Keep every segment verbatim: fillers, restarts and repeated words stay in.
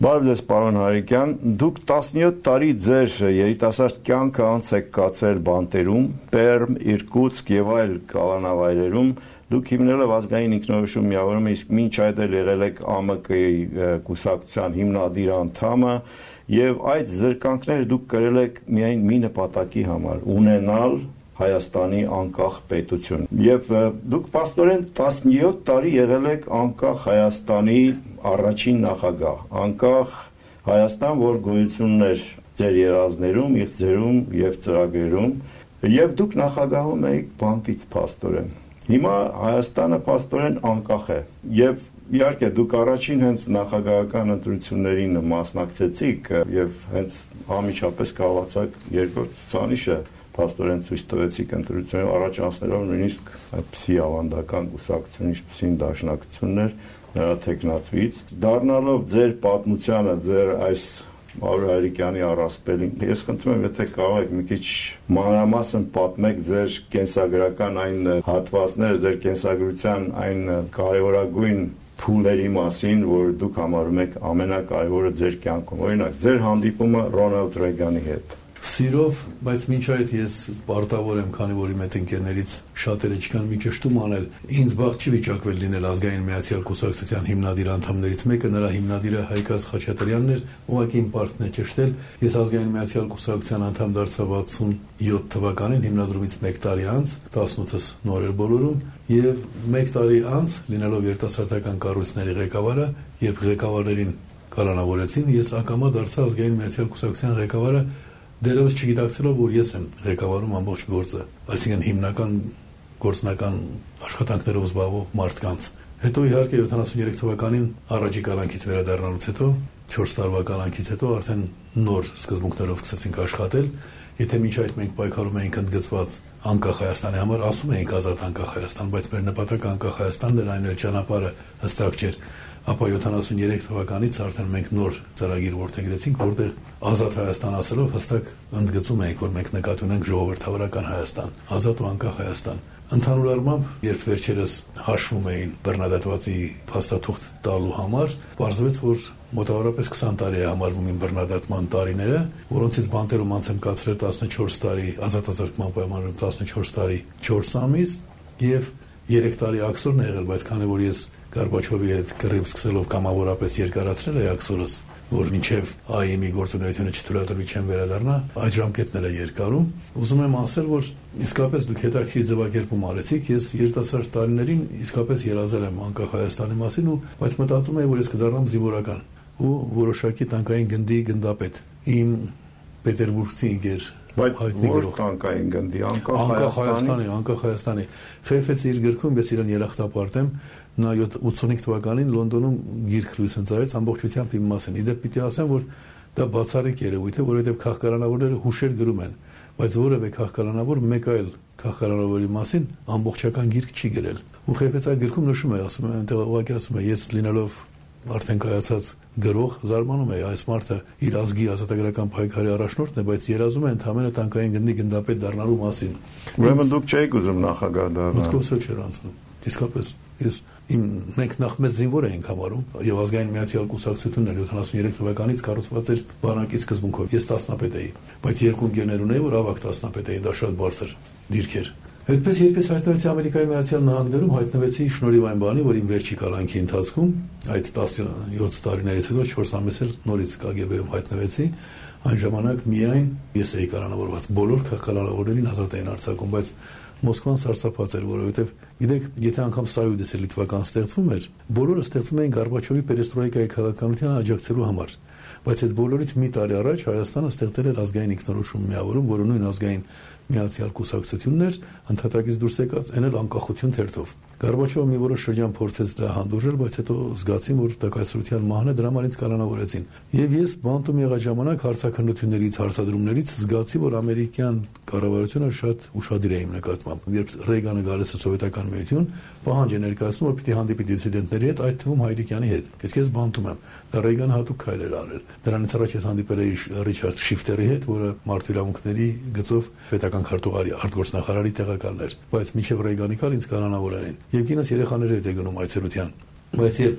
Բարև ձեզ, պարոն Հարիկյան, դուք տասնյոթ տարի ձեր երիտասարդ կյանքը անց եք կացրել բանտերում, Պերմ, Իրկուտսկ եւ այլ կալանավայրերում, դուք հիմնելով ազգային ինքնորոշում միավորումը, իսկ մինչ այդ էլ եղել եք ԱՄԿ-ի կուսակցության հիմնադիր անդամը, եւ այդ զրկանքները դուք կրել եք միայն մի նպատակի համար՝ ունենալ Հայաստանի անկախ պետություն։ Եվ դուք պաստորեն տասնյոթ տարի եղել եք անկախ Հայաստանի առաջին նախագահ, անկախ Հայաստան, որ գոյություն ուներ ձեր երազներում, իղձերում եւ ծրագրերում, եւ դուք նախագահում եք բանտից պաստորեն։ Հիմա Հայաստանը պաստորեն անկախ է, եւ իհարկե դուք առաջին հենց նախագահական ընտրություններին մասնակցեցիք եւ հենց ամիջապես կարողացաք երկրորդ ցուցանիշը Պաստորեն ցույց տվեցիք ընտրությունները առաջ անցնելով նույնիսկ այդպիսի ավանդական կուսակցություն, ինչպիսին Դաշնակցությունն էր, նրա թեկնածուից, դառնալով ձեր պատմությանը, ձեր այս Մավրո Հարիկյանի առասպելին, ես խնդրում եմ, եթե կարող եք մի քիչ մանրամասն պատմեք ձեր կենսագրական այն հատվածները, ձեր կենսագրության այն կարևորագույն փուլերի մասին, որ դուք համարում եք ամենակարևորը ձեր կյանքում։ Օրինակ, ձեր հանդիպումը Ռոնալդ Ռեյգանի հետ։ Սիրով, բայց մինչ այդ ես պարտավոր եմ, քանի որ իմ հետ ընկերներից շատերը չկան մի ճշտում անել, ինձ բախտ չի վիճակվել լինել ազգային միացյալ կուսակցության հիմնադիր անդամներից մեկը, նրա հիմնադիրը Հայկազ Խաչատրյանն էր, ուղղակի իմ պարտքն է ճշտել, ես ազգային միացյալ կուսակցության անդամ դարձա վաթսունյոթ թվականին, հիմնադրումից մեկ տարի անց, տասնութս նոր էր բոլորում, եւ մեկ տարի անց, լինելով երիտասարդական կառույցների ղեկավարը, երբ ղեկավարներին կալանավորեցին, ես ակամա դարձա ազգային միացյալ կուսակցության ղեկավարը դերևս չգիտակցելով, որ ես եմ ղեկավարում ամբողջ գործը, այսինքն հիմնական գործնական աշխատանքներով զբաղվող մարդկանց։ Հետո իհարկե յոթանասուներեք թվականին առաջի կալանքից վերադառնալուց հետո, չորս տարվա կալանքից հետո արդեն նոր սկզբունքներով սկսեցինք աշխատել։ Եթե մինչ այդ մենք պայքարում էինք ընդգծված անկախ Հայաստանի համար, ասում էինք ազատ անկախ Հայաստան, բայց մեր նպատակը անկախ Հայաստանն էր, այն էլ ճանապարհը հստակ չէր։ Ապա յոթանասուներեք թվականից արդեն մենք նոր ծրագիր որդեգրեցինք, որտեղ ազատ Հայաստան ասելով հստակ ընդգծում էինք, որ մենք նկատի ունենք ժողովրդավարական Հայաստան, ազատ ու անկախ Հայաստան։ Ընդհանուր առմամբ, երբ վերջերս հաշվում էին բռնադատվածի փաստաթուղթ տալու համար, պարզվեց, որ մոտավորապես քսան տարի է համարվում իմ բռնադատման տարիները, որոնցից բանտերում անց եմ կացրել տասնչորս տարի, ազատազրկման պայմաններում տասնչորս տարի չորս ամիս եւ երեք տարի աքսորն է եղել, բայց քանի որ ես Գորբաչովի հետ կռիվ սկսելով կամավորապես երկարացրել է աքսորս, որ մինչև ԱԻՄ-ի գործունեությունը չթույլատրվի չեմ վերադառնա, այդ ժամկետները երկարում։ Ուզում եմ ասել, որ իսկապես դուք հետաքրքիր ձևակերպում արեցիք, ես երիտասարդ տարիներին իսկապես երազել եմ անկախ Հայաստանի մասին, ու բայց մտածում էի, որ ես կդառնամ զինվորական ու որոշակի տանկային գնդի գնդապետ։ Իմ պետերբուրգցի ինգեր Բայց որ տանկային գնդի, անկախ Հայաստանի, անկախ Հայաստանի։ Խեյֆեցի իր գրքում, ես իրեն երախտապարտ եմ, նա ութսունհինգ թվականին Լոնդոնում գիրք լույս ընծայեց ամբողջությամբ իմ մասին։ Իդեպ պիտի ասեմ, որ դա բացառիկ երևույթ է, որովհետև քաղաքականավորները հուշեր գրում են, բայց որևէ քաղաքականավոր մեկ այլ քաղաքականավորի մասին ամբողջական գիրք չի գրել։ Ու Խեյֆեցը այդ գրքում նշում է, ասում է, այնտեղ ուղղակի ասում է, ես լինելով արդեն կայացած գրող զարմանում է, այս մարդը իր ազգի ազատագրական պայքարի առաջնորդն է, բայց երազում է ընդհանրապես տանկային գնդի գնդապետ դառնալու մասին։ Ուրեմն դուք չեք ուզում նախագահ դառնալ։ Մտքովս էլ չէր անցնում։ Իսկապես ես իմ մենք նախ մեծ զինվոր էինք համարում եւ ազգային միացյալ կուսակցությունն էր յոթանասուներեք թվականից կառուցված էր բանակի սկզբունքով։ Ես տասնապետ էի, բայց երկու ընկերներ ունեի, որ ավագ տասնապետ էին, դա շատ բարձր դիրք էր։ Այդպես երբես հայտնվեցի Ամերիկայի Միացյալ Նահանգներում, հայտնվեցի շնորհիվ այն բանի, որ իմ վերջի կալանքի ընթացքում այդ տասնյոթ տարիներից հետո չորս ամիս էլ նորից կագեբեում հայտնվեցի, այն ժամանակ միայն ես էի կալանավորված, բոլոր քաղաքականավորներին ազատ էին արձակում, բայց Մոսկվան սարսափած էր, որովհետև գիտեք, եթե անգամ Սայուդեսը լիտվական ստեղծվում էր, բոլորը ստեղծում էին Գորբաչովի պերեստրոյկայի քաղաքականությանը աջակցելու համար, բայց այդ բոլորից մի տարի առաջ Հայաստանը ստեղծել էր ազգային ինքնորոշում միավորում, որը նույն ազգային միացյալ կուսակցությունն էր, ընդհատակից դուրս եկած այն էլ անկախություն թերթով։ Գորբաչովը մի որոշ շրջան փորձեց դա հանդուրժել, բայց հետո զգացին, որ տակայսրության մահն է, դրա համար ինձ կանանավորեցին։ Եվ ես բանտում եղած ժամանակ հարցաքննություններից, հարցադրումներից զգացի, որ ամերիկյան կառավարությունը շատ ուշադիր է իմ նկատմամբ։ Երբ Ռեյգանը գալիս է սովետական միություն, պահանջ է ներկայացնում, որ պիտի հանդիպի դիսիդենտների հետ, այդ թվում Հայրիկյանի հետ։ Իսկ ես բանտում եմ։ Դա Ռեյգանը հատուկ քայլ էր արել։ Դրանից առաջ ես հանդիպել էի Ռիչարդ Շիֆտերի հետ, որը մարդու իրավունքների գծով պետական քարտուղարի արտգործնախարարի տեղակալն էր, բայց մինչև Ռեյգանի գալ ինձ կանանավորել էին։ Եվ կինս երեխաների հետ է գնում այցելության։ Բայց երբ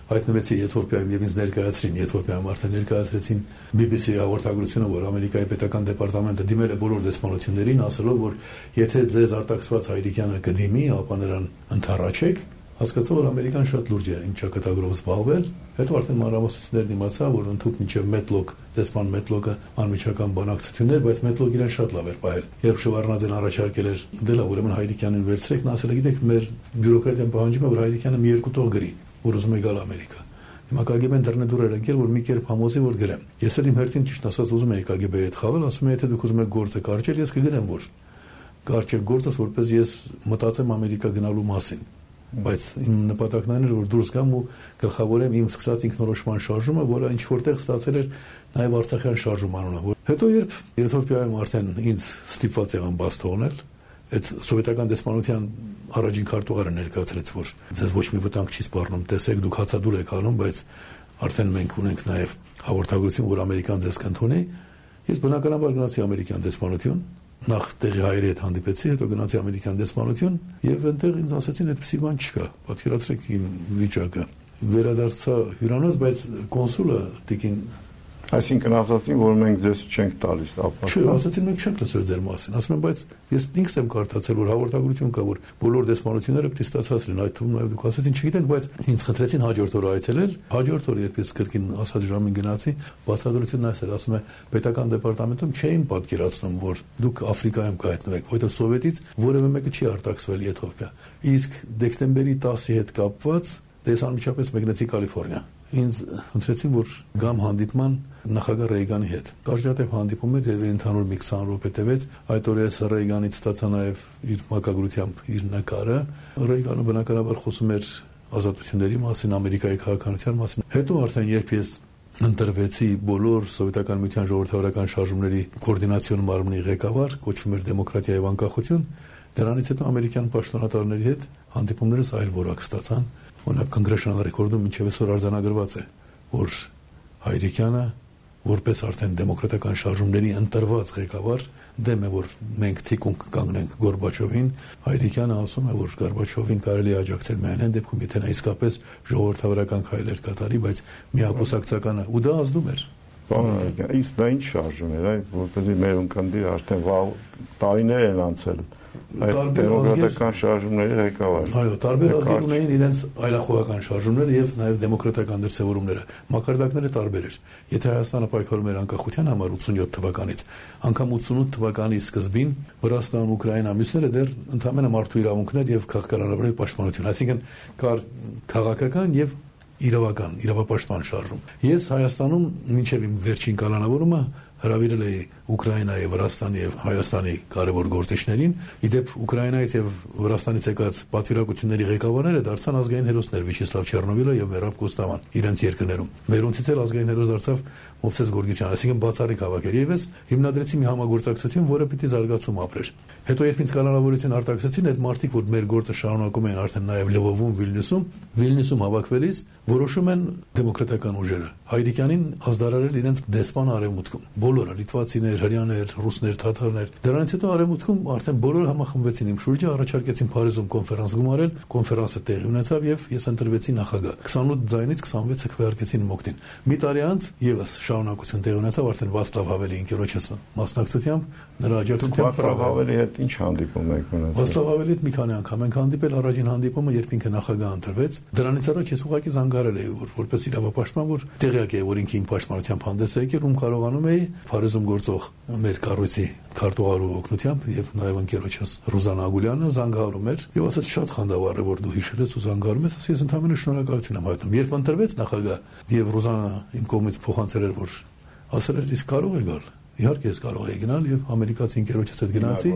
հայտնվեցի Եթովպիայում եւ ինձ ներկայացրին, Եթովպիայում արդեն ներկայացրեցին բի բի սի հաղորդագրությունը, որ Ամերիկայի պետական դեպարտամենտը դիմել է բոլոր դեսպանություններին, ասելով, որ եթե ձեզ արտաքսված հայրիկյանը կդիմի, ապա նրան ընդառաջեք, հասկացա, որ Ամերիկան շատ լուրջ է ինչ ճակատագրով զբաղվել, հետո արդեն մանրամասնություններն իմացա, որ ընդհանուր մինչև Մեդլոկ, դեսպան Մեդլոկը անմիջական բանակցություններ, բայց Մեդլոկ իրեն շատ լավ էր պահել։ Երբ Շևարդնաձեն առաջարկել էր դելա, ուրեմն հայրիկյանին վերցրեք, նա ասել է, գիտեք, մեր բյուրոկրատիան պահանջում է, որ հայրիկյանը մի երկու տող գրի, որ ուզում է գալ Ամերիկա։ Հիմա կա գե բեն դռնեդուր էր ընկել, որ մի կերպ համոզի, որ գրեմ։ Ես էլ իմ հերթին ճիշտ ասած ուզում եի կա գե բեի հետ խաղալ, ասում եմ, եթե դուք ուզում եք գործը կարճել, ես կգրեմ, որ կարճեք գործս, որպես ես մտածեմ Ամերիկա գնալու մասին։ Բայց իմ նպատակն այն էր, որ դուրս գամ ու գլխավորեմ իմ սկսած ինքնորոշման շարժումը, որը ինչ որտեղ ստացել էր նաև Արցախյան շարժում անունը։ Հետո երբ Եթովպիայում արդեն ինձ ստիպված եղան բաց թողնել, այդ սովետական դեսպանության առաջին քարտուղարը ներկայացրեց, որ ձեզ ոչ մի վտանգ չի սպառնում, տեսեք, դուք հացադուլ եք անում, բայց արդեն մենք ունենք նաև հաղորդագրություն, որ Ամերիկան ձեզ կընդունի։ Ես բնականաբար գնացի Ամերիկյան դեսպանություն, նախ տեղի հայերի հետ հանդիպեցի, հետո գնացի Ամերիկյան դեսպանություն եւ այնտեղ ինձ ասացին, այդպեսի բան չկա։ Պատկերացրեք իմ վիճակը։ Վերադարձա հյուրանոց, բայց կոնսուլը տիկին Այսինքն ասացին, որ մենք ձեզ չենք տալիս ապա։ Չէ, ասացին մենք չենք լսել ձեր մասին։ Ասում եմ, բայց ես ինքս եմ կարդացել, որ հաղորդագրություն կա, որ բոլոր դեսպանությունները պետք է ստացածին, այդ թվում նաև դուք ասացին, չգիտենք, բայց ինձ խնդրեցին հաջորդ օրը այցելել։ Հաջորդ օրը երբ ես կրկին ասած ժամին գնացի, բացատրությունն այս էր, ասում է, պետական դեպարտամենտում չէին պատկերացնում, որ դուք Աֆրիկայում կհայտնվեք, որովհետև սովետից որևէ մեկը չի արտաքսվել Եթովպիա։ Իսկ դեկտեմբերի տասի հետ կապված ես անմիջապես մեկնեցի Կալիֆոռնիա։ Ինձ ընտրեցին, որ գամ հանդիպման նախագահ Ռեյգանի հետ։ Կարճատև հանդիպում էր եւ ընդհանուր մի քսան րոպե տևեց։ Այդ օրը ես Ռեյգանից ստացա նաեւ իր մակագրությամբ իր նկարը։ Ռեյգանը բնականաբար խոսում էր ազատությունների մասին, Ամերիկայի քաղաքականության մասին։ Հետո արդեն երբ ես ընտրվեցի բոլոր սովետական միության ժողովրդավարական շարժումների կոորդինացիոն մարմնի ղեկավար, կոչվում էր Դեմոկրատիա եւ անկախություն, դրանից հետո ամերիկյան պաշտոնատարների հետ հանդիպումներս այլ որակ ստացան։ Օրինակ Congressional Record-ում մինչև այսօր արձանագրված է, որ Հայրիկյանը որպես արդեն դեմոկրատական շարժումների ընտրված ղեկավար դեմ է, որ մենք թիկունք կանգնենք Գորբաչովին, Հայրիկյանը ասում է, որ Գորբաչովին կարելի է աջակցել միայն այն դեպքում, եթե նա իսկապես ժողովրդավարական քայլեր կատարի, բայց միապոսակցականը ու դա ազդում էր։ Բանական, իսկ դա ինչ շարժում էր, այ որպեսզի մեր ունկնդիր արդեն վաղ տարիներ են անցել։ Դեմոկրատական շարժումների ղեկավար։ Այո, տարբեր ազգեր ունեին իրենց այլախոհական շարժումները եւ նաեւ դեմոկրատական դրսեւորումները։ Մակարդակները տարբեր էր։ Եթե Հայաստանը պայքարում էր անկախության համար ութսունյոթ թվականից, անգամ ութսունութ թվականի սկզբին Վրաստան, Ուկրաինա, մյուսները դեռ ընդհանրապես մարդու իրավունքներ եւ քաղաքականարարների պաշտպանություն, այսինքն կար քաղաքական եւ իրավական, իրավապաշտպան շարժում։ Ես Հայաստանում մինչև իմ վերջին կալանավորումը հրավիրել էի Ուկրաինայի, Վրաստանի եւ Հայաստանի կարևոր գործիչներին։ Իդեպ Ուկրաինայից եւ Վրաստանից եկած պատվիրակությունների ղեկավարները դարձան ազգային հերոսներ Վիչեսլավ Չեռնովիլը եւ Մերապ Կոստաման իրենց երկրներում։ Մերոնցից էլ ազգային հերոս դարձավ Մովսես Գորգիսյանը, այսինքն բացառիկ հավաք էր։ Եվ ես հիմնադրեցի մի համագործակցություն, որը պիտի զարգացում ապրեր։ Հետո երբ ինձ կալանավորություն արտաքսեցին, այդ մարդիկ, որ մեր գործը շարունակում են արդեն նաեւ Լվովում, Վիլնյուսում, Վիլնյուսում հավաքվելիս որոշում են դեմոկրատական ուժերը Հայրիկյանին ազդարարել իրենց դեսպան արևմուտքում։ Բոլորը լիտվացիներ, հրեաներ, ռուսներ, թաթարներ։ Դրանից հետո արևմուտքում արդեն բոլորը համախմբվեցին իմ շուրջը, առաջարկեցին Փարիզում կոնֆերանս գումարել, կոնֆերանսը տեղի ունեցավ եւ ես ընտրվեցի նախագահ։ քսանութ ձայնից քսանվեցը քվեարկեցին մոկտին։ Մի տարի անց եւս շարունակություն տեղի ունեցավ արդեն Վասլավ Հավելի ընկերոջս մասնակցությամբ, նրա աջակցությամբ Վասլավ Հավելի հետ ինչ հանդիպում եք ունեցել։ Վասլավ Հավելի հետ մի քանի անգամ ենք հանդիպել, առաջին հանդիպումը երբ ինքը նախագահ ընտրվեց, դրանից առաջ ես ուղղակի զանգարել էի, որ որպես իրավապաշտպան, որ տեղյակ է, որ ինքը իմ պաշտպանությամբ հանդես է եկել, ում կարողանում էի Փարիզում գործող մեր կառույցի քարտուղարու օգնությամբ եւ նաեւ ընկերոջս Ռուզանա Ագուլյանը զանգահարում էր եւ ասաց շատ խանդավառ է, որ դու հիշել ես ու զանգահարում ես, ասի ես ընդհանրապես շնորհակալություն եմ հայտնում։ Երբ ընտրվեց նախագահ եւ Ռուզանա իմ կողմից փոխանցել էր, որ ասել էր իսկ կարող է գալ։ Իհարկե ես կարող եի գնալ եւ ամերիկացի ընկերոջս հետ գնացի։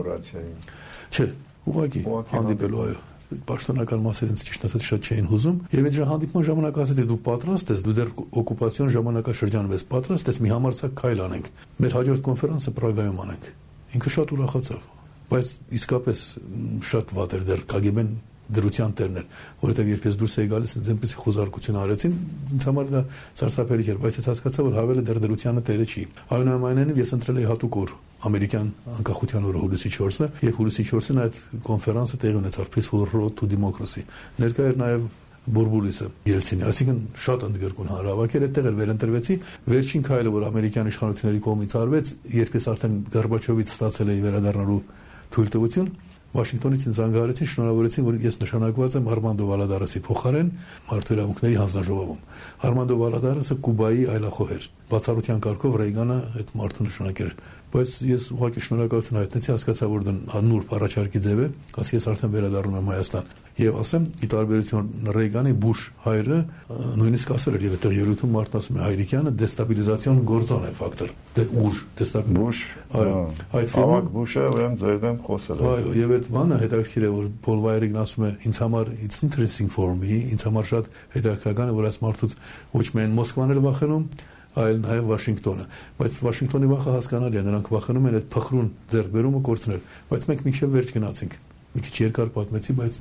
Չէ, ուղղակի հանդիպելու այո։ Պաշտոնական մասերից ճիշտ ասած շատ չէին հուզում եւ այդ հանդիպման ժամանակ ասեցի դու պատրաստ ես, դու դեռ օկուպացիոն ժամանակաշրջանում ես պատրաստ ես, մի համարձակ քայլ անենք, մեր հաջորդ կոնֆերանսը Պրագայում անենք։ Ինքը շատ ուրախացավ, բայց իսկապես շատ վատ էր դեռ կա գե բեն դրության տերն էր, որովհետև երբ ես դուրս էի գալիս, ինձ այնպեսի խոզարկություն արեցին, ինձ համար դա սարսափելի էր, բայց ես հասկացա, որ հավելը դեռ դրությանը տերը չի։ Այնուամենայնիվ ես ընտրել էի հատուկ օր, ամերիկյան անկախության օրը հուլիսի չորսը, եւ հուլիսի չորսին այդ կոնֆերանսը տեղի ունեցավ Peaceful Road to Democracy։ Ներկա էր նաեւ Բուրբուլիսը Ելցինի, այսինքն շատ ընդգրկուն հանրահավաքեր այդտեղ էլ վերընտրվեցի։ Վերջին քայլը, որ ամերիկյան իշխանությունների կողմից արվեց, երբ ես արդեն Գորբաչովից ստացել էի վերադառնալու թույլտվություն, Վաշինգտոնից ինձ զանգահարեցին, շնորհավորեցին, որ ես նշանակված եմ Արմանդո Վալադարեսի փոխարեն մարդուհրավունքների հանձնաժողովում։ Արմանդո Վալադարեսը Կուբայի այլախոհ էր։ Բացառության կարգով Ռեյգանը այդ մարդու նշանակել։ Բայց ես ուղղակի շնորհակալություն հայտնեցի, հասկացա, որ դա նուրբ առաջարկի ձև է, ասի ես արդեն վերադառնում եմ Հայաստան։ Եվ ասեմ, ի տարբերություն Ռեյգանի, Բուշ հայրը նույնիսկ ասել էր, եւ այդտեղ յուրություն մարդն ասում է, հայրիկյանը դեստաբիլիզացիոն գործոն է ֆակտոր։ Դե ուժ, դեստաբիլ։ Բուշ, այո, այդ ֆիլմը Բուշը ուրեմն ձեր դեմ խոսել է։ Այո, եւ այդ բանը հետաքրքիր է, որ Փոլ Վայերին ասում է, ինձ համար it's interesting for me, ինձ համար շատ հետաքրքրական է, որ այս մարդուց ոչ միայն Մոսկվան էլ վախենում, այլ նաև Վաշինգտոնը, բայց Վաշինգտոնի վախը հասկանալի է, նրանք վախենում են այդ փխրուն ձեռքբերումը կորցնել, բայց մենք մինչև վերջ գնացինք։ Մի քիչ երկար պատմեցի, բայց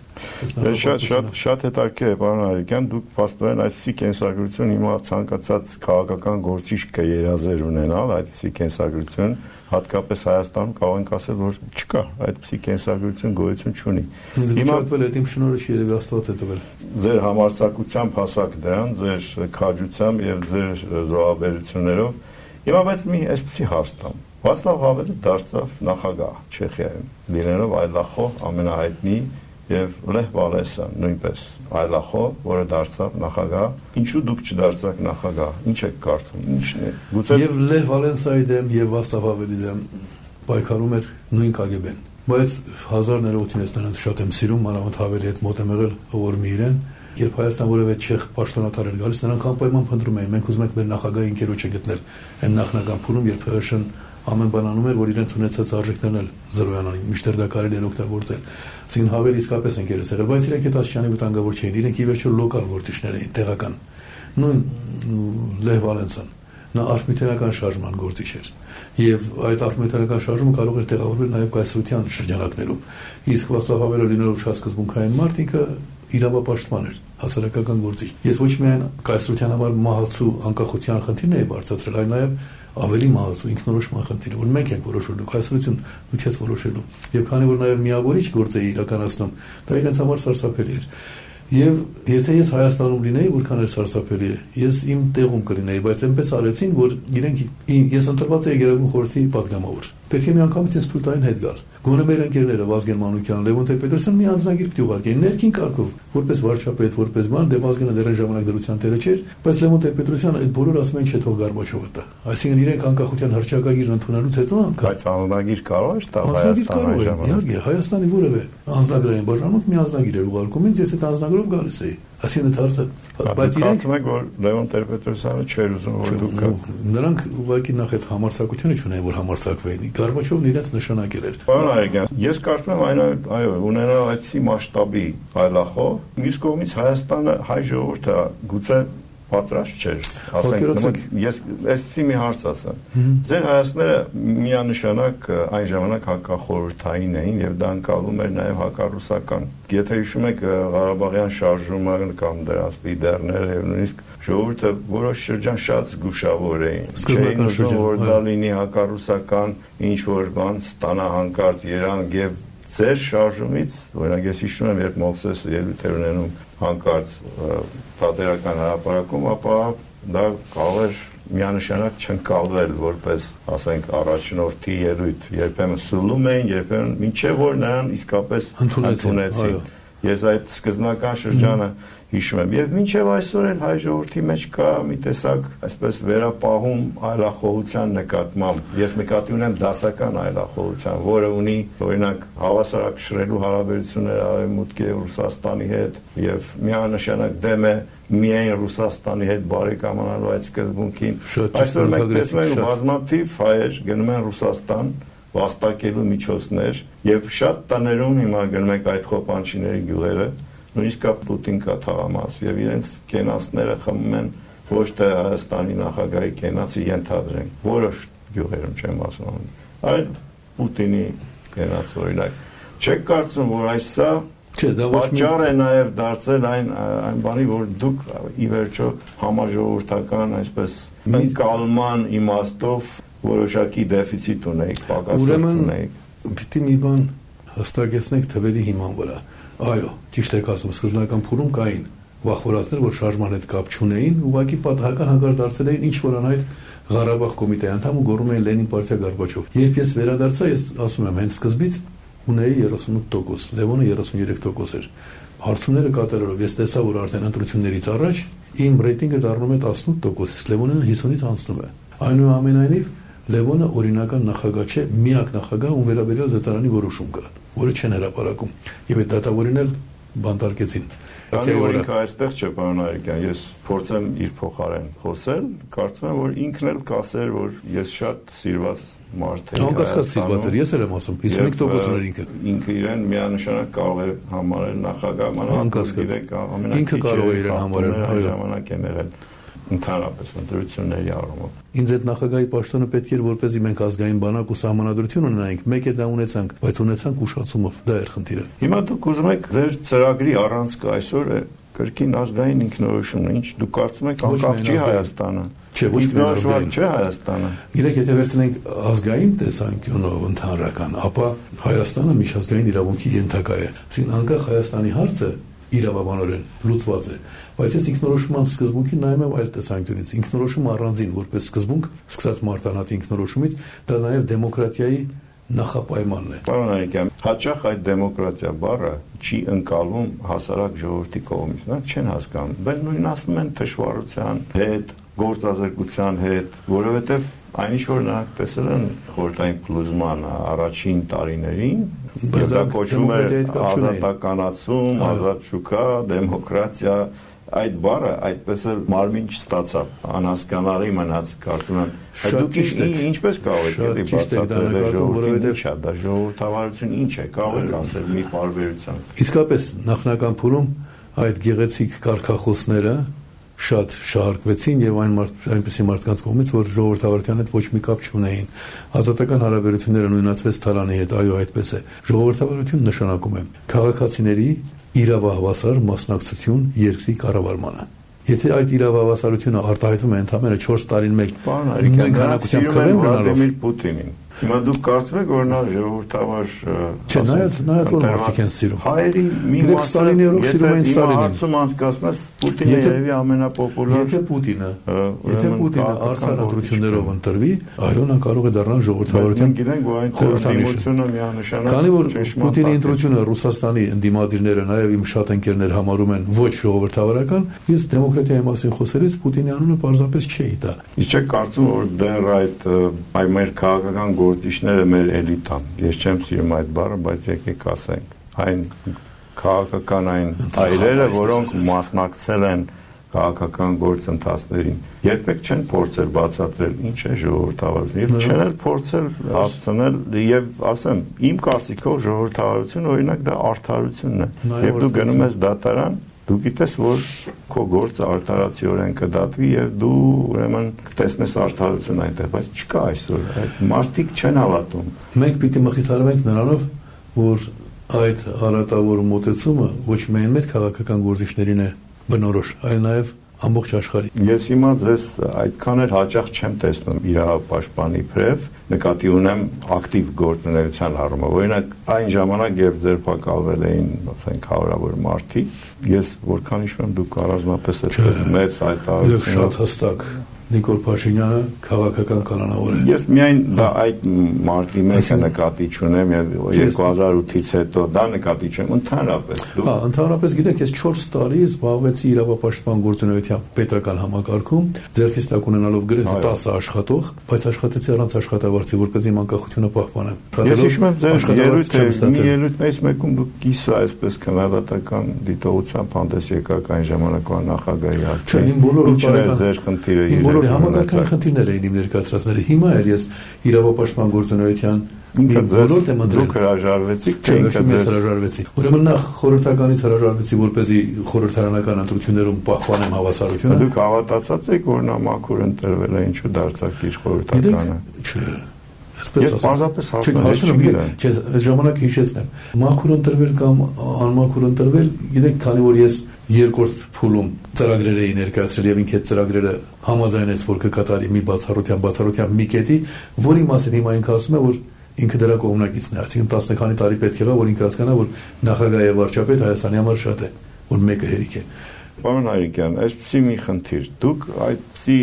շատ շատ շատ հետաքրքիր է, պարոն Արիկյան, դուք փաստորեն այսպիսի կենսագրություն հիմա ցանկացած քաղաքական գործիչ կերազեր ունենալ, այդպիսի կենսագրություն, հատկապես Հայաստանում կարող ենք ասել, որ չկա, այդպիսի կենսագրություն գոյություն չունի։ Հիմա պատվել է իմ շնորհը երևի Աստված է տվել։ Ձեր համարձակությամբ հասակ դրան, ձեր քաջությամբ եւ ձեր զոհաբերություններով։ Հիմա բայց մի այսպիսի հարց տամ։ Վացլավ Հավելը դարձավ նախագահ Չեխիայում, լինելով այլախոհ ամենահայտնի եւ Լեհ Վալենսան նույնպես այլախոհ, որը դարձավ նախագահ։ Ինչու դուք չդարձաք նախագահ։ Ինչ եք կարծում։ Ինչն է։ Գուցե եւ Լեհ Վալենսայի դեմ եւ Վացլավ Հավելի դեմ պայքարում էր նույն կա գե բեն։ Բայց հազար ներողություն նրանց շատ եմ սիրում, մանավանդ Հավելի հետ մոտ եմ եղել, ով մի իրեն։ Երբ Հայաստան որևէ չեխ պաշտոնատար էր գալիս, նրանք անպայման փնտրում էին, մենք ուզում ենք մեր նախագահի ընկերոջը գտնել այն նախնական փուլում, երբ ՀՀՇ-ն ամեն բան անում էր, որ իրենց ունեցած արժեքներն էլ զրոյանային, միշտ դա կարելի էր օգտագործել։ Այսինքն Հավելը իսկապես ընկերս եղել, բայց իրենք այդ Աշճանի վտանգավոր չէին, իրենք ի վերջո լոկալ գործիչներ էին, տեղական։ Նույն Լեհ Վալենսան, նա արհմիթենական շարժման գործիչ էր։ Եվ այդ արհմիթենական շարժումը կարող էր տեղավորվել նաև կայսրության շրջանակներում։ Իսկ Վացլավ Հավելը լինելով շատ սկզբունքային մարդ, ինքը իրավապաշտպան էր, հասարակական գործիչ։ Ես ոչ միայն կայսրության համար մահացու անկախության խնդիրն էի բարձրացրել, այլ նաև ավելի մահացու ինքնորոշման խնդիրը, որ մենք ենք որոշելու, կայսրություն դու չես որոշելու։ Եվ քանի որ նաև միավորիչ գործ էի իրականացնում, դա իրենց համար սարսափելի էր։ Եվ եթե ես Հայաստանում լինեի, որքան էր սարսափելի է, ես իմ տեղում կլինեի, բայց այնպես արեցին, որ իրենք ես ընտրված էի Գերագույն խորհրդի պատգամավոր։ Պետք է մի անգամից ինձ թույլ տային հետ գալ։ Գոնե մեր ընկերները Վազգեն Մանուկյան, Լևոն Տեր-Պետրոսյան մի անձնագիր պիտի ուղարկեին ներքին կարգով, որպես վարչապետ, որպես բան, դե Վազգենը դեռ այն ժամանակ դրության տերը չէր, բայց Լևոն Տեր-Պետրոսյանը այդ բոլորը ասում են չէ թող Գորբաչովը տա։ Այսինքն իրենք անկախության հռչակագիրն ընդունելուց հետո անգամ բայց անձնագիր կարող է տալ Հայաստանը։ Իհարկե, Հայաստանի որևէ անձնագրային բաժանմունք մի անձնագիր էր ուղարկում ինձ, ես այդ անձնագրով գալիս էի։ Այսինքն հարցը, բայց իրենք ասում են, որ Լևոն Տեր-Պետրոսյանը չէր ուզում, որ դուք գաք։ Նրանք ուղղակի նախ այդ համարձակությունը չունեն, որ համարձակվեին։ Գորբաչովն իրենց նշանակել էր։ Պարոն Արիկյան, ես կարծում եմ, այո, ունենալ այդպիսի մասշտաբի այլախոհ, մյուս կողմից Հայաստանը, հայ ժողովուրդը գուցե պատրաստ չէր, ասենք, ես այսպեսի մի հարց ասեմ։ Ձեր հայացքները միանշանակ այն ժամանակ հակախորհրդային էին եւ դա անցալում էր նաեւ հակառուսական։ Եթե հիշում եք Ղարաբաղյան շարժումը կամ դրանց լիդերները եւ նույնիսկ ժողովուրդը որոշ շրջան շատ զգուշավոր էին։ Չէին ուզում, որ դա լինի հակառուսական ինչ որ բան ստանա հանկարծ երանգ եւ ձեր շարժումից, օրինակ ես հիշում եմ, երբ Մովսեսը ելույթ էր ունենում հանկարծ տատերական հրապարակում, ապա դա կարող էր միանշանակ չընկալվել որպես, ասենք, առաջնորդի ելույթ, երբեմն սուլում էին, երբեմն մինչև որ նրան իսկապես ընդունեցին։ Ես այդ սկզբնական շրջանը հիշում եմ եւ մինչեւ այսօր էլ հայ ժողովրդի մեջ կա մի տեսակ այսպես վերապահում այլախոհության նկատմամբ։ Ես նկատի ունեմ դասական այլախոհության, որը ունի օրինակ հավասարակշռելու հարաբերություններ Արևմուտքի եւ Ռուսաստանի հետ եւ միանշանակ դեմ է միայն Ռուսաստանի հետ բարեկամանալու այդ սկզբունքին։ Այսօր մենք տեսնում ենք բազմաթիվ հայեր գնում են Ռուսաստան վաստակելու միջոցներ եւ շատ տներում հիմա գնում եք այդ խոպանչիների գյուղերը, նույնիսկ Պուտին կա թաղամաս եւ իրենց կենացները խմում են ոչ թե Հայաստանի նախագահի կենացը ենթադրենք, որոշ գյուղերում չեմ ասում, այլ Պուտինի կենաց օրինակ։ Չեք կարծում, որ այսա պատճառ է նաեւ դարձել այն այն բանի, որ դուք ի վերջո համաժողովրդական այսպես ընկալման իմաստով որոշակի դեֆիցիտ ունեիք, պակասություն ունեիք։ Ուրեմն պիտի մի բան հստակեցնենք թվերի հիման վրա։ Այո, ճիշտ եք ասում, սկզբնական փուլում կային վախվորացնել, որ շարժման հետ կապ չունեին, ուղղակի պատահական հանկարծ դարձել էին ինչ որ անհայտ Ղարաբաղ կոմիտեի անդամ ու գոռում էին Լենին պարտիա Գորբաչով։ Երբ ես վերադարձա, ես ասում եմ, հենց սկզբից ունեի երեսունութ տոկոս, Լևոնը երեսունյոթ տոկոս էր։ Հարցումները կատարելով ես տեսա, որ արդեն ընտրություններից առաջ իմ ռեյտինգը դառնում է տասնութ տոկոս, իսկ Լևոնը հիսունից անցնում է։ Այնուամենայնիվ Լևոնը օրինական նախագահ չէ, միակ նախագահ, ում վերաբերյալ դատարանի որոշում կա, որը չեն հրապարակում։ Եվ այդ դատավորին էլ բանտարկեցին։ Քանի որ ինքը այստեղ չէ, պարոն Արաքյան, ես փորձեմ իր փոխարեն խոսել, կարծում եմ, որ ինքն էլ կասեր, որ ես շատ սիրված մարդ եմ։ Անկասկած սիրված էր, ես էլ եմ ասում, հիսունհինգ տոկոս ուներ ինքը։ Ինքը իրեն միանշանակ կարող է համարել նախագահ, անկասկած։ Ինքը կարող է իրեն համարել, այո, ժամանակ են եղել ընդհանրապես ընտրությունների առումով։ Ինձ այդ նախագահի պաշտոնը պետք էր, որպեսզի մենք ազգային բանակ ու սահմանադրություն ունենայինք, մեկ է դա ունեցանք, բայց ունեցանք ուշացումով, դա էր խնդիրը։ Հիմա դուք ուզում եք ձեր ծրագրի առանցքը այսօր է կրկին ազգային ինքնորոշումն, ինչ դուք կարծում եք անկախ չի Հայաստանը։ Չէ, ոչ միայն ազգային չէ Հայաստանը։ Գիտեք, եթե վերցնենք ազգային տեսանկյունով ընդհանրական, ապա Հայաստանը միջազգային իրավունքի ենթակա է։ Այսինքն անկախ Հայաստանի հարցը իրավաբանորեն լուծված է, բայց ես ինքնորոշման սկզբունքին նայում եմ այլ տեսանկյունից։ Ինքնորոշումը առանձին որպես սկզբունք, սկսած մարտանաթի ինքնորոշումից, դա նաև դեմոկրատիայի նախապայմանն է։ Պարոն Արաքյան, հաճախ այդ դեմոկրատիա բառը չի ընկալվում հասարակ ժողովրդի կողմից, նրանք չեն հասկանում, բայց նույն ասում են թշվառության հետ, գործազրկության հետ, որովհետև այնիշ որ նրանք տեսել են խորհրդային փլուզման առաջին տարիներին, դա կոչվում է ազատականացում, ազատ շուկա, դեմոկրատիա, այդ բառը այդպես էլ մարմին չստացավ, անհասկանալի մնաց, կարծում եմ։ Դուք ինչպես կարող եք էլի բացատրել ժողովրդին, ինչա դա ժողովրդավարություն ինչ է, կարող եք ասել մի պարբերությամբ։ Իսկապես նախնական փուլում այդ գեղեցիկ կարգախոսները շատ շահարկվեցին եւ այն մարդ, այնպիսի մարդկանց կողմից, որ ժողովրդավարության հետ ոչ մի կապ չունեին։ Ազատական հարաբերությունները նույնացվեց Թալանի հետ, այո, այդպես է։ Ժողովրդավարություն նշանակում է քաղաքացիների իրավահավասար մասնակցություն երկրի կառավարմանը։ Եթե այդ իրավահավասարությունը արտահայտվում է ընդամենը չորս տարին մեկ, նույն քանակությամբ քվե ունենալով Պուտինին։ Հիմա դուք կարծում եք, որ նա ժողովրդավար չէ, նայած նայած որ մարդիկ են սիրում։ Հայերի մի մասը սիրում են Ստալինին։ Հարցում անցկացնես Պուտինը երևի ամենապոպուլար։ Եթե Պուտինը, եթե Պուտինը արդար ընտրություններով ընտրվի, այո, նա կարող է դառնալ ժողովրդավարության խորհրդանիշը միանշանակ։ Քանի որ Պուտինի ընտրությունը Ռուսաստանի ընդդիմադիրները, նաև իմ շատ ընկերներ համարում են ոչ ժողովրդավարական, ես դեմոկրատիայի մասին խոսելիս Պուտինի անունը պարզապես չէի տա։ Ինչ եք կարծում, որ դեռ այդ այ մեր քաղաքական գործիչները մեր էլիտան։ Ես չեմ սիրում այդ բառը, բայց եկեք ասենք, այն քաղաքական այն այրերը, որոնք մասնակցել են քաղաքական գործընթացներին, երբեք չեն փորձել բացատրել ինչ է ժողովրդավարություն, եւ չեն էլ փորձել հասցնել, եւ ասեմ, իմ կարծիքով ժողովրդավարությունը օրինակ դա արդարությունն է։ Եվ դու գնում ես դատարան, դու գիտես, որ քո գործը արդարացիորեն կդատվի եւ դու ուրեմն կտեսնես արդարություն այնտեղ, բայց չկա այսօր, այդ մարդիկ չեն հավատում։ Մենք պիտի մխիթարվենք նրանով, որ այդ հարատավոր մոտեցումը ոչ միայն մեր քաղաքական գործիչներին է բնորոշ, այլ նաեւ ամբողջ աշխարհի։ Ես հիմա ձեզ այդքան էլ հաճախ չեմ տեսնում իրավապաշտպանի բրև, նկատի ունեմ ակտիվ գործունեության առումով։ Օրինակ, այն ժամանակ, երբ ձերբակալվել էին, ասենք, հարյուրավոր մարդիկ, ես որքան հիշում եմ, դուք առանձնապես այդպես մեծ հայտարարություն։ Շատ հստակ Նիկոլ Փաշինյանը քաղաքական կանոնավոր է։ Ես միայն դա այդ մարտի մեկը նկատի չունեմ եւ երկու հազար ութից հետո դա նկատի չունեմ, ընդհանրապես։ Հա, ընդհանրապես գիտեք, ես չորս տարի զբաղվեցի իրավապաշտպան գործունեությամբ պետական համակարգում, ձեռքից տակ ունենալով գրեթե տասը աշխատող, բայց աշխատեցի առանց աշխատավարձի, որպեսզի իմ անկախությունը պահպանեմ։ Ես հիշում եմ ձեր ելույթը, մի ելույթներից մեկում դուք կիսա այսպես քննադատական դիտողությամբ հանդես եկաք այն ժամանակվա նախագահի հարցը։ Չէ, իմ բոլոր ձեր խնդիրը համակարգային խնդիրներ էին իմ ներկայացրածները։ Հիմա էլ ես իրավապաշտպան գործունեության ինքը ոլորտ եմ ընտրել։ Դուք հրաժարվեցիք, թե ինքը ես հրաժարվեցի։ Ուրեմն նախ խորհրդականից հրաժարվեցի, որպեսզի խորհրդարանական ընտրություններում պահպանեմ հավասարությունը։ Դուք հավատացած եք, որ նա մաքուր ընտրվել է, ինչու դարձաք իր խորհրդականը։ Չէ։ Ես պարզապես հարցնում եմ, չէ, այս ժամանակ հիշեցնեմ։ Մաքուր ընտրվել կամ անմաքուր ընտրվել, գիտեք, քանի որ ես երկրորդ փուլում ծրագրեր էի ներկայացրել եւ ինքը ծրագրերը համաձայնեց, որ կկատարի մի բացառության բացառության մի կետի, որի մասին հիմա ինքը ասում է, որ ինքը դրա կողմնակիցն է, այսինքն տասը քանի տարի պետք եղա, որ ինքը հասկանա, որ նախագահ եւ վարչապետ Հայաստանի համար շատ է, որ մեկը հերիք է։ Պարոն Հայրիկյան, այսպեսի մի խնդիր, դուք այդպեսի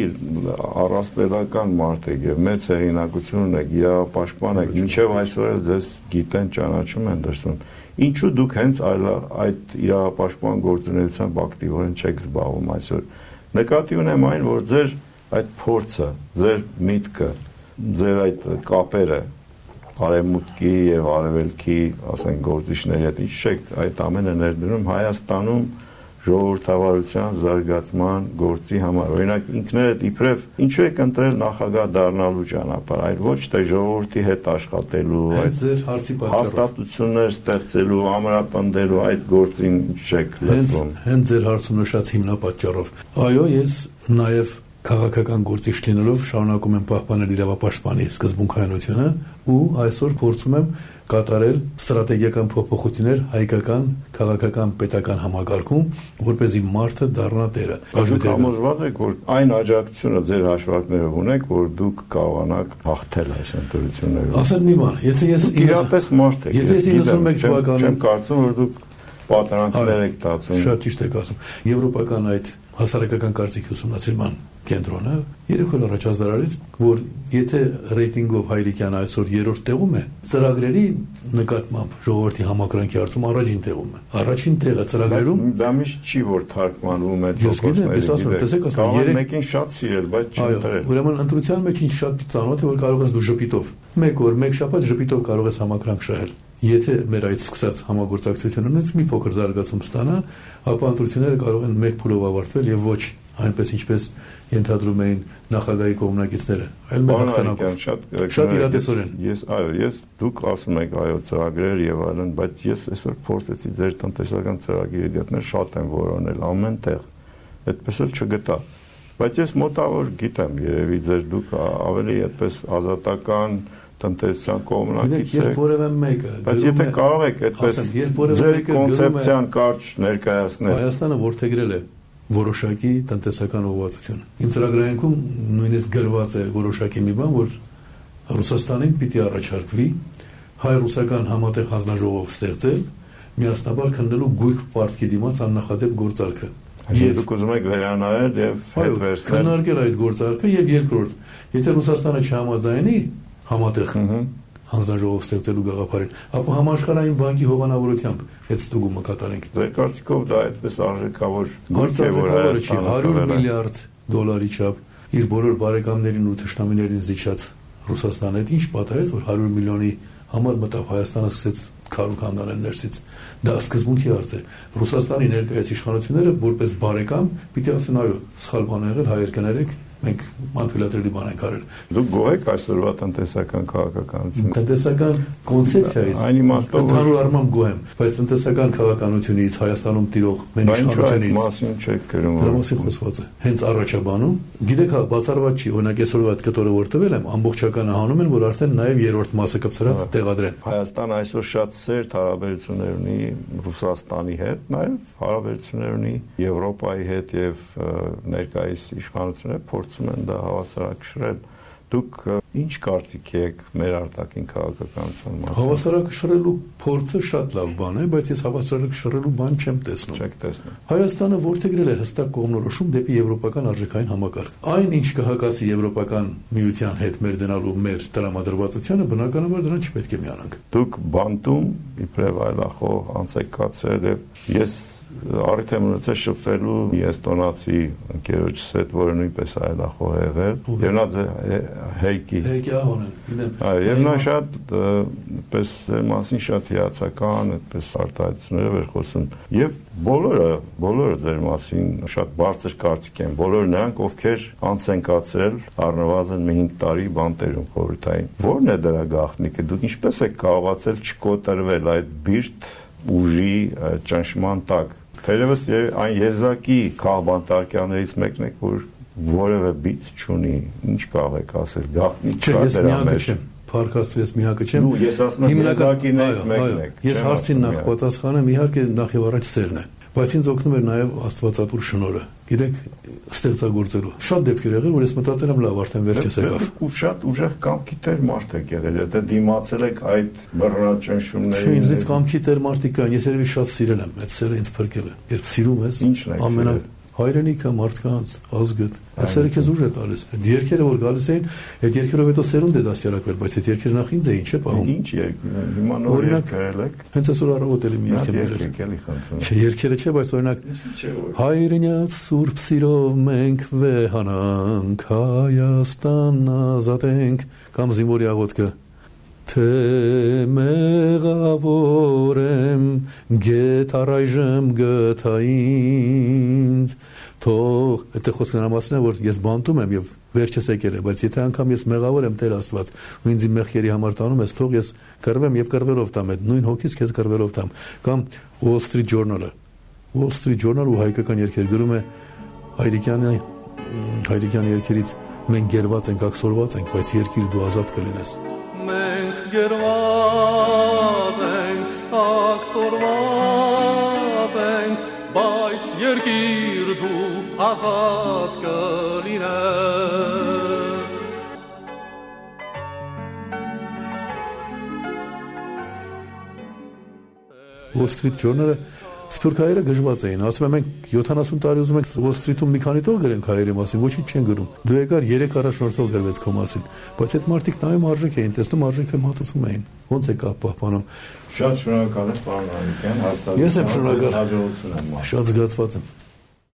առասպելական մարդ եք եւ մեծ հեղինակություն եք, իրավապաշտպան եք, մինչեւ այսօր էլ ձեզ գիտեն, ճանաչում են դրսում։ Ինչու դուք հենց այդ իրավապաշտպան գործունեությամբ ակտիվորեն չեք զբաղվում այսօր։ Նկատի ունեմ այն, որ ձեր այդ փորձը, ձեր միտքը, ձեր այդ կապերը արևմուտքի եւ արևելքի, ասենք, գործիչների հետ ինչ չեք այդ ամենը ներդնում Հայաստանում ժողովրդավարության զարգացման գործի համար։ Օրինակ ինքներդ իբրև ինչու եք ընտրել նախագահ դառնալու ճանապարհ, այլ ոչ թե ժողովրդի հետ աշխատելու, այդ ձեր հարցի պատճառով հաստատություններ ստեղծելու, ամրապնդելու այդ գործին չեք լծվում։ Հենց ձեր հարցում նշած հիմնապատճառով։ Այո, ես նաեւ քաղաքական գործիչ լինելով շարունակում եմ պահպանել իրավապաշտպանի սկզբունքայնությունը ու այսօր փորձում եմ կատարել ստրատեգիական փոփոխություններ հայկական քաղաքական պետական համակարգում, որպեսզի մարդը դառնա տերը։ Դուք համոզված եք, որ այն աջակցությունը ձեր հաշվարկներով ունեք, որ դուք կարողանաք հաղթել այս ընտրություններով։ Ասեմ մի բան, եթե ես իրապես մարդ եք, եթե ես իննսունմեկ թվականին չեմ կարծում, որ դուք պատրանքներ եք տածում։ Շատ ճիշտ եք ասում։ Եվրոպական այդ հասարակական կարծիքի ուսումնասիրման կենտրոնը երեք օր առաջ ազդարարեց, որ եթե ռեյտինգով Հայրիկյանը այսօր երրորդ տեղում է, ծրագրերի նկատմամբ ժողովրդի համակրանքի հարցում առաջին տեղում է։ Առաջին տեղը ծրագրերում դա միշտ չի որ թարգմանվում է տոկոսների։ Ես ասում եմ, տեսեք, ասում եմ, երեք մեկին շատ սիրել, բայց չընտրել։ Ուրեմն ընտրության մեջ ինչ շատ ծանոթ է, որ կարող ես դու ժպիտով մեկ օր, մեկ շաբաթ ժպիտով կարող ես համակրանք շահել։ Եթե մեր այդ սկսած համագործակցությունը ունեցած մի փոքր զարգացում ստանա, ապա ընտրությունները կարող են մեկ փուլով ավարտվել եւ ոչ այնպես ինչպես ենթադրում էին նախագահի կողմնակիցները, այլ մեր հաղթանակով։ Շատ իրատեսորեն։ Ես այո, ես դուք ասում եք այո ծրագրեր եւ այլն, բայց ես այսօր փորձեցի ձեր տնտեսական ծրագիրը գտնել, շատ եմ որոնել ամեն տեղ։ Այդպես էլ չգտա։ Բայց ես մոտավոր գիտեմ, երևի ձեր դուք ավելի այդպես ազատական տնտեսության կողմնակից եք։ Երբ որևէ մեկը բայց եթե կարող եք այդպես ձեր կոնցեպցիան կարճ ներկայացնել։ Հայաստանը որդեգրել է որոշակի տնտեսական ուղղվածություն։ Իմ ծրագրայինքում նույնիսկ գրված է որոշակի մի բան, որ Ռուսաստանին պիտի առաջարկվի հայ-ռուսական համատեղ հանձնաժողով ստեղծել, միասնաբար քննելու գույք պարտքի դիմաց աննախադեպ գործարքը։ Եվ դուք ուզում եք վերանայել եւ հետ վերցնել։ Քննարկել այդ գործարքը եւ երկրորդ, եթե Ռուսաստանը չհամաձայնի համատեղ հանձնաժողով ստեղծելու գաղափարին, ապա համաշխարհային բանկի հովանավորությամբ այդ ստուգումը կատարենք։ Ձեր կարծիքով դա այդպես արժեքավոր գույք է, որ Հայաստանը հարյուր միլիարդ դոլարի չափ իր բոլոր բարեկամներին ու թշնամիներին զիջած Ռուսաստանը այդ ինչ պատահեց, որ հարյուր միլիոնի համար մտավ Հայաստանը սկսեց քարուկ հանդանել ներսից։ Դա սկզբունքի հարց է։ Ռուսաստանի ներկայիս իշխանությունները որպես բարեկամ պիտի ասեն այո, սխալ բան ա եղել, հայեր կներեք, մենք մանիպուլյատորի բան ենք արել։ Դուք գոհ եք այսօրվա տնտեսական քաղաքականությունից։ Տնտեսական կոնցեպցիայից այն իմաստով ընդհանուր առմամբ գոհ եմ, բայց տնտեսական քաղաքականությունից Հայաստանում տիրող մեր իշխանությունից մասին չեք գրում։ Դրա մասին խոսված է։ Հենց առաջաբանում, գիտեք, հա, բացառված չի, օրինակ այսօրվա այդ կտորը որ տվել եմ, ամբողջականը հանում են, որ արդեն նաև երրորդ մասը կպցրած տեղադրեն։ Հայաստանը այսօր շատ սերտ հարաբերություններ ունի Ռուսաստանի հետ, նաև հարաբերություններ ունի Եվրոպայի հետ եւ ներկայիս իշխանությունները փորձում են դա հավասարակշռել։ Դուք ինչ կարծիք եք մեր արտաքին քաղաքականության մասին։ Հավասարակշռելու փորձը շատ լավ բան է, բայց ես հավասարակշռելու բան չեմ տեսնում։ Չեք տեսնում։ Հայաստանը որդեգրել է հստակ կողմնորոշում դեպի եվրոպական արժեքային համակարգ։ Այն ինչ կհակասի Եվրոպական միության հետ մեր դնալու մեր տրամադրվածությունը, բնականաբար դրան չպետք է միանանք։ Դուք բանտում իբրև այլախոհ անցեք կացրել եւ ես Արդյոք եմ ունեցել շփվելու էստոնացի ընկերոջս հետ, որը նույնպես այլախոհ է եղել, եւ նա Հեյկի Հեյկի ահոնն, գիտեմ։ Այո, եւ նա շատ պես մասին շատ հիացական, այդպես արտահայտություններով էր խոսում, եւ բոլորը, բոլորը ձեր մասին շատ բարձր կարծիք են, բոլորը նրանք, ովքեր անց են կացրել առնվազն մի հինգ տարի բանտերում խորհրդային։ Որն է դրա գաղտնիքը։ Դուք ինչպես եք կարողացել չկոտրվել այդ բիրտ ուժի ճնշման տակ։ Թերևս այն եզակի քաղբանտարկյալներից մեկն եք, որ որևէ բիծ չունի, ինչ կարող եք ասել, գաղտնիք կա դրա մեջ։ Փառքաստու ես միակը չեմ։ Ու ես ասում եմ եզակիներից մեկն եք։ Ես հարցին նախ պատասխանեմ, իհարկե նախ եւ առաջ սերն է։ Բայց ինձ օգնում էր նաև Աստվածատուր շնորհը։ Գիտեք, ստեղծագործելու։ Շատ դեպքեր եղել, որ ես մտածել եմ լավ, արդեն վերջս եկավ։ Ու շատ ուժեղ կամքի տեր մարդ եք եղել, եթե դիմացել եք այդ բռնաճնշումներին։ Չէ, ինձ կամքի տեր մարդիկ կան, ես երևի շատ սիրել եմ, այդ սերը ինձ փրկել է։ Երբ սիրում ես, ամենա հայրենիքը, մարդկանց, ազգդ, այդ սերը քեզ ուժ է տալիս։ Այդ երգերը որ գալիս էին, այդ երգերով հետո սերունդ է դաստիարակվել, բայց այդ երգերը նախ ինձ էին, չէ՞ պահում։ Ինչ երգ, հիմա նոր երգ գրել եք։ Հենց այսօր առավոտ էլի մի երգ եմ գրել։ Չէ, երգերը չէ, բայց օրինակ հայրենյաց սուրբ սիրով մենք վեհանանք, Հայաստան ազատենք, կամ զինվորի աղոթքը Թե մեղավոր եմ, գեթ առայժմ գտա ինձ, թող, այդտեղ խոսքն ամասն է, որ ես բանտում եմ և վերջս եկել է, բայց եթե անգամ ես մեղավոր եմ Տեր Աստված, ու ինձ իմ մեղքերի համար տանում ես, թող ես կռվեմ և կռվելով տամ, այդ նույն հոգիս քեզ կռվելով տամ, կամ Wall Street Journal-ը, Wall Street Journal ու հայկական երգեր գրում է Հայրիկյանի, Հայրիկյանի երգերից մենք գերված ենք, ակսորված ենք, բայց երկիր դու ազատ կլինես։ Մենք գերված ենք, ակսորված ենք, բայց երկիր դու ազատ կլինես։ Wall Street Journal-ը Սփյուռք հայերը գժված էին, ասում եմ մենք յոթանասուն տարի ուզում ենք Wall Street-ում մի քանի տող գրենք հայերի մասին, ոչինչ չեն գրում։ Դու եկար երեք առաջնորդով գրվեց քո մասին, բայց այդ մարդիկ նայում արժեք էին, տեսնում արժեքը մատուցում էին։ Ոնց է կապ պահպանում։ Շատ շնորհակալ եմ, պարոն Արիկյան, հարցազրույցի Ես եմ շնորհակալ։ հաջողություն եմ։ Շատ զգացված եմ։